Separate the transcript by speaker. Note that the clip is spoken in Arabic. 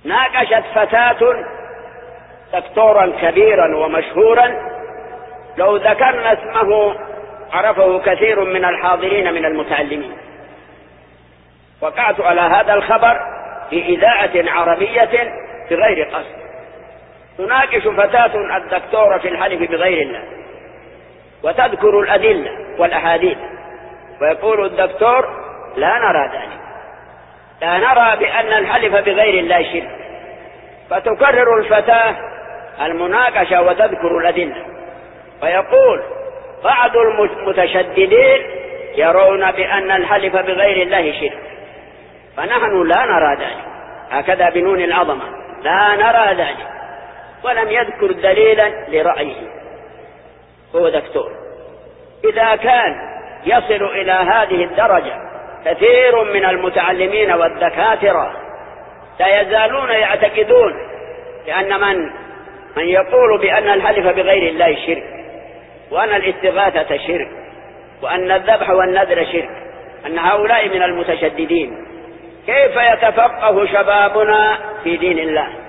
Speaker 1: ناقشت فتاة دكتورا كبيرا ومشهورا لو ذكرنا اسمه عرفه كثير من الحاضرين من المتعلمين. وقعت على هذا الخبر في إذاعة عربية بغير قصد. تناقش فتاة الدكتورة في الحلف بغير الله وتذكر الأدلة والأحاديث، ويقول الدكتور: لا نرى ذلك، لا نرى بأن الحلف بغير الله شرك. فتكرر الفتاة المناقشة وتذكر الأدلة، ويقول بعض المتشددين يرون بأن الحلف بغير الله شرك، فنحن لا نرى ذلك، هكذا بنون العظمة، لا نرى ذلك، ولم يذكر دليلا لرأيه. هو دكتور. إذا كان يصل إلى هذه الدرجة كثير من المتعلمين والدكاترة لا يزالون يعتقدون لأن من يقول بأن الحلف بغير الله شرك، وأن الاستغاثة شرك، وأن الذبح والنذر شرك، أن هؤلاء من المتشددين. كيف يتفقه شبابنا في دين الله؟